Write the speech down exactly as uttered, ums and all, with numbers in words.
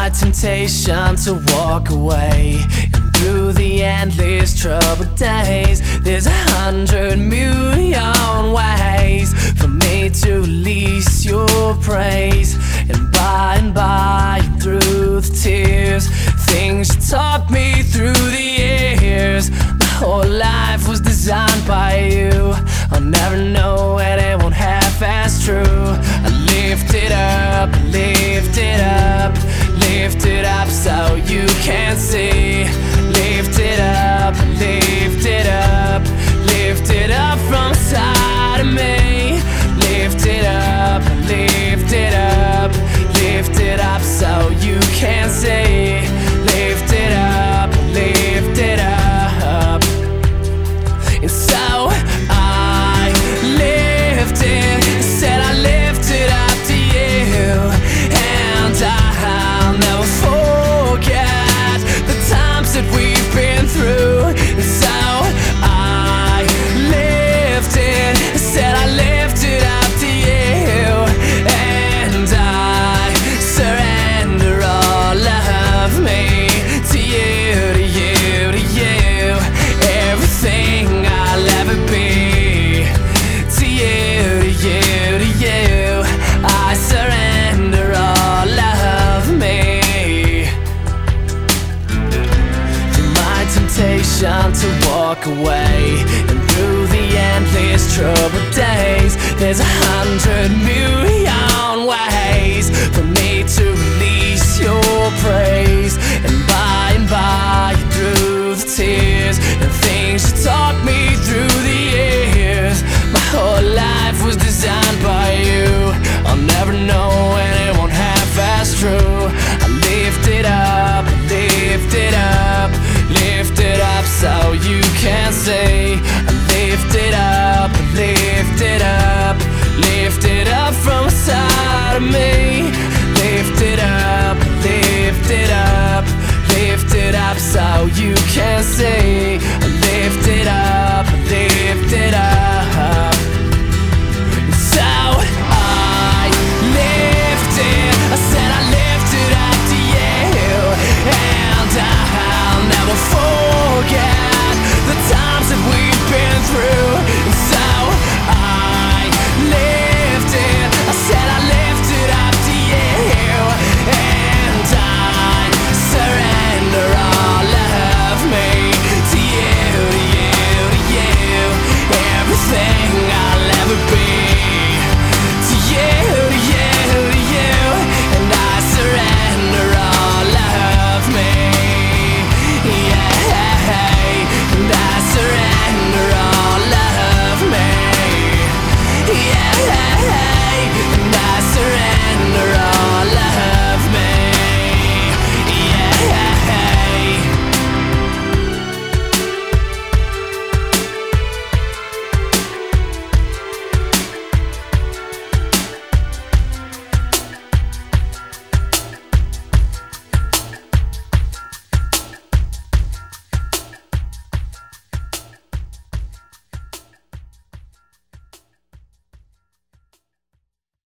my temptation to walk away, and through the endless troubled days, there's a hundred million ways for me to release your praise. And by and by, through the tears, things you taught me through the years, my whole life was designed by you. I'll never know and it won't half as true. I lift it up, lift it up, lift it up so you can see. Lift it up, lift it up, lift it up from inside of me. Lift it up, lift it up, lift it up so you can see. Lift it up, lift it up. And so I lift it, said I lift it up to you. And I'll never forget the times that we've been through. And so I lift it, said I lift it up to you. And I surrender all of me to you, to you, to you. Everything I'll ever be, to you, to you, to you. I surrender all of me. Through my temptation to walk away, and through the endless troubled days, there's a hundred million ways for me to release your praise. And by and by, through the tears and things you taught me through the years, my whole life was designed by you. I'll never know and it won't half as true. I lift it up, lift it up, lift it up so you can see. I lift it up, lift it up, lift it up from inside of me.